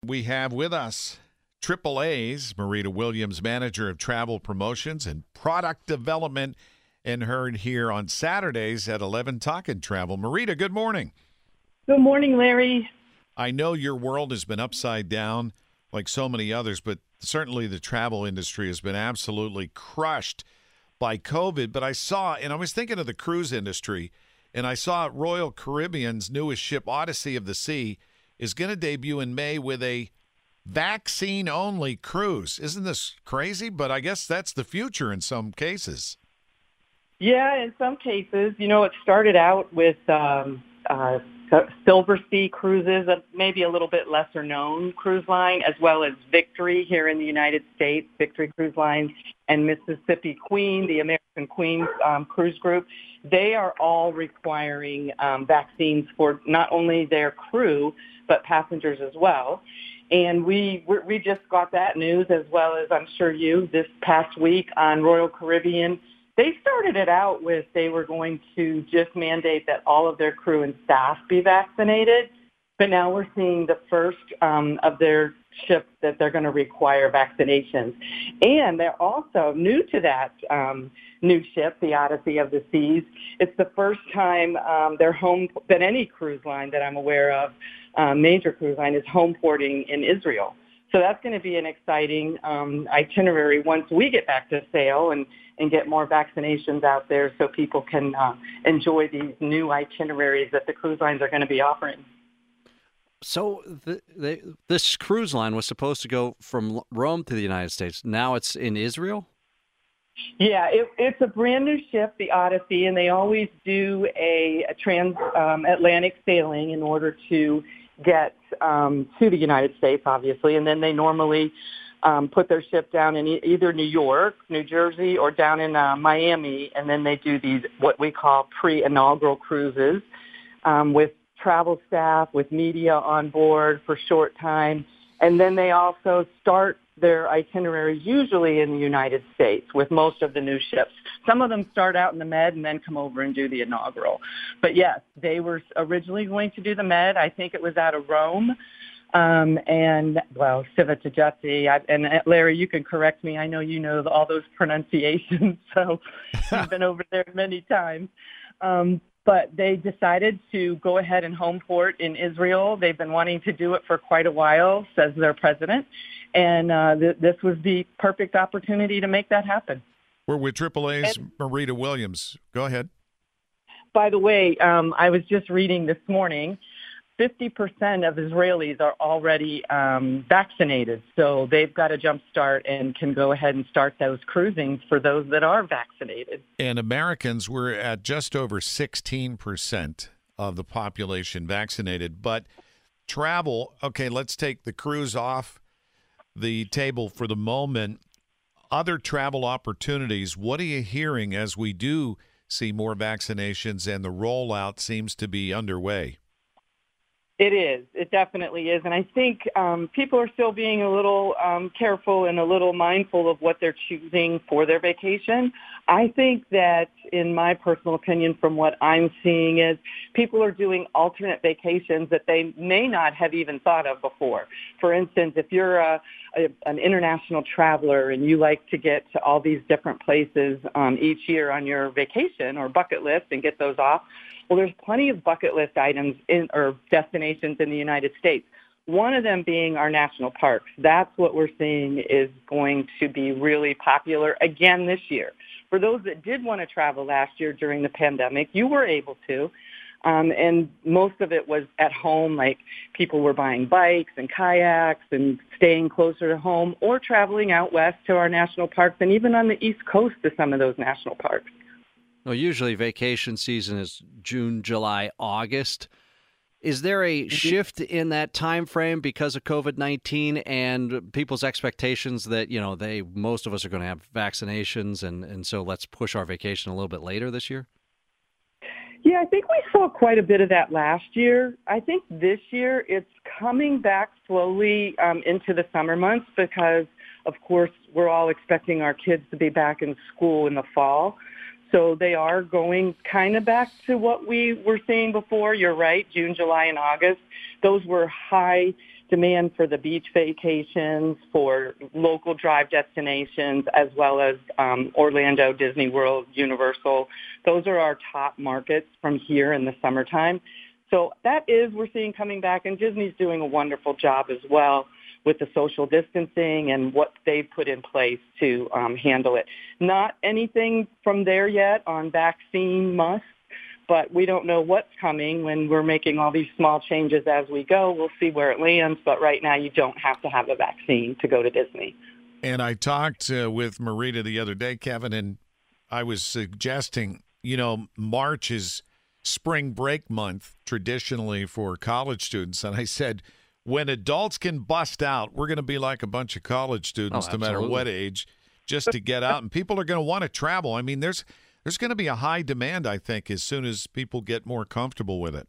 we have with us AAA's Marita Williams, Manager of Travel Promotions and Product Development, and heard here on Saturdays at 11 Talkin' Travel. Marita, good morning. Good morning, Larry. I know your world has been upside down like so many others, but certainly the travel industry has been absolutely crushed by COVID. But I saw, and I was thinking of the cruise industry, and I saw Royal Caribbean's newest ship, Odyssey of the Sea, is going to debut in May with a vaccine-only cruise. Isn't this crazy? But I guess that's the future in some cases. Yeah, in some cases. You know, it started out with Silver Sea Cruises, maybe a little bit lesser-known cruise line, as well as Victory here in the United States, Victory Cruise Line, and Mississippi Queen, the American Queen cruise group. They are all requiring vaccines for not only their crew, but passengers as well. And we just got that news, as well as I'm sure you, this past week on Royal Caribbean. They started it out with they were going to just mandate that all of their crew and staff be vaccinated. But now we're seeing the first of their ships that they're going to require vaccinations. And they're also new to that new ship, the Odyssey of the Seas. It's the first time that any cruise line that I'm aware of, major cruise line, is home porting in Israel. So that's going to be an exciting itinerary once we get back to sail and get more vaccinations out there so people can enjoy these new itineraries that the cruise lines are going to be offering. So this cruise line was supposed to go from Rome to the United States. Now it's in Israel? Yeah, it's a brand new ship, the Odyssey, and they always do a trans-Atlantic sailing in order to get to the United States, obviously, and then they normally put their ship down in either New York, New Jersey, or down in Miami, and then they do these what we call pre-inaugural cruises with travel staff, with media on board for short time, and then they also start their itineraries usually in the United States with most of the new ships. Some of them start out in the Med and then come over and do the inaugural. But yes, they were originally going to do the Med. I think it was out of Rome. Civitavecchia. And Larry, you can correct me. I know you know all those pronunciations, so you've been over there many times. But they decided to go ahead and home port in Israel. They've been wanting to do it for quite a while, says their president. And this was the perfect opportunity to make that happen. We're with AAA's Marita Williams. Go ahead. By the way, I was just reading this morning, 50% of Israelis are already vaccinated. So they've got a jump start and can go ahead and start those cruisings for those that are vaccinated. And Americans were at just over 16% of the population vaccinated. But travel, okay, let's take the cruise off the table for the moment. Other travel opportunities, what are you hearing as we do see more vaccinations and the rollout seems to be underway? It is. It definitely is. And I think people are still being a little careful and a little mindful of what they're choosing for their vacation. I think that, in my personal opinion, from what I'm seeing, is people are doing alternate vacations that they may not have even thought of before. For instance, if you're an international traveler and you like to get to all these different places each year on your vacation or bucket list and get those off, well, there's plenty of bucket list items or destinations in the United States. One of them being our national parks. That's what we're seeing is going to be really popular again this year. For those that did want to travel last year during the pandemic, you were able to. And most of it was at home, like people were buying bikes and kayaks and staying closer to home or traveling out west to our national parks and even on the East Coast to some of those national parks. Well, usually vacation season is June, July, August. Is there a shift in that time frame because of COVID-19 and people's expectations that, most of us are going to have vaccinations and so let's push our vacation a little bit later this year? Yeah, I think we saw quite a bit of that last year. I think this year it's coming back slowly into the summer months because, of course, we're all expecting our kids to be back in school in the fall. So they are going kind of back to what we were seeing before. You're right, June, July, and August. Those were high demand for the beach vacations, for local drive destinations, as well as Orlando, Disney World, Universal. Those are our top markets from here in the summertime. So that is, we're seeing coming back, and Disney's doing a wonderful job as well with the social distancing and what they've put in place to handle it. Not anything from there yet on vaccine must, but we don't know what's coming when we're making all these small changes as we go. We'll see where it lands, but right now you don't have to have a vaccine to go to Disney. And I talked with Marita the other day, Kevin, and I was suggesting, March is spring break month traditionally for college students. And I said, when adults can bust out, we're going to be like a bunch of college students, no matter what age, just to get out. And people are going to want to travel. I mean, there's going to be a high demand, I think, as soon as people get more comfortable with it.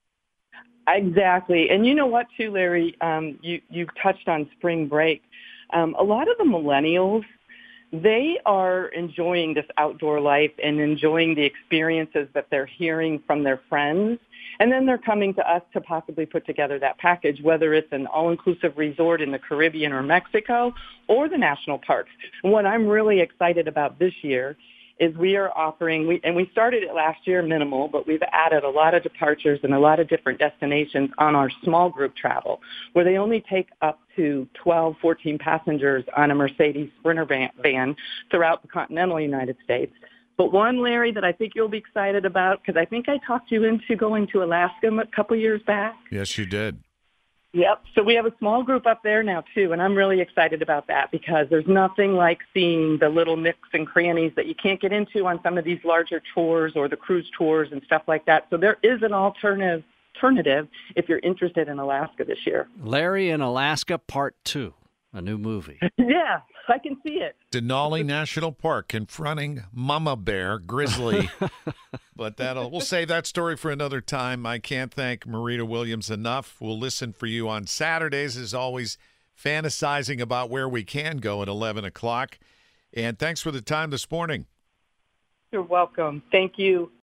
Exactly. And you know what, too, Larry? You touched on spring break. A lot of the millennials, they are enjoying this outdoor life and enjoying the experiences that they're hearing from their friends. And then they're coming to us to possibly put together that package, whether it's an all-inclusive resort in the Caribbean or Mexico or the national parks. And what I'm really excited about this year is we are offering, and we started it last year minimal, but we've added a lot of departures and a lot of different destinations on our small group travel, where they only take up to 12, 14 passengers on a Mercedes Sprinter van throughout the continental United States. But one, Larry, that I think you'll be excited about, because I think I talked you into going to Alaska a couple years back. Yes, you did. Yep. So we have a small group up there now, too, and I'm really excited about that because there's nothing like seeing the little nooks and crannies that you can't get into on some of these larger tours or the cruise tours and stuff like that. So there is an alternative if you're interested in Alaska this year. Larry in Alaska Part 2, a new movie. Yeah, I can see it. Denali National Park confronting mama bear grizzly. But we'll save that story for another time. I can't thank Marita Williams enough. We'll listen for you on Saturdays, as always, fantasizing about where we can go at 11 o'clock. And thanks for the time this morning. You're welcome. Thank you.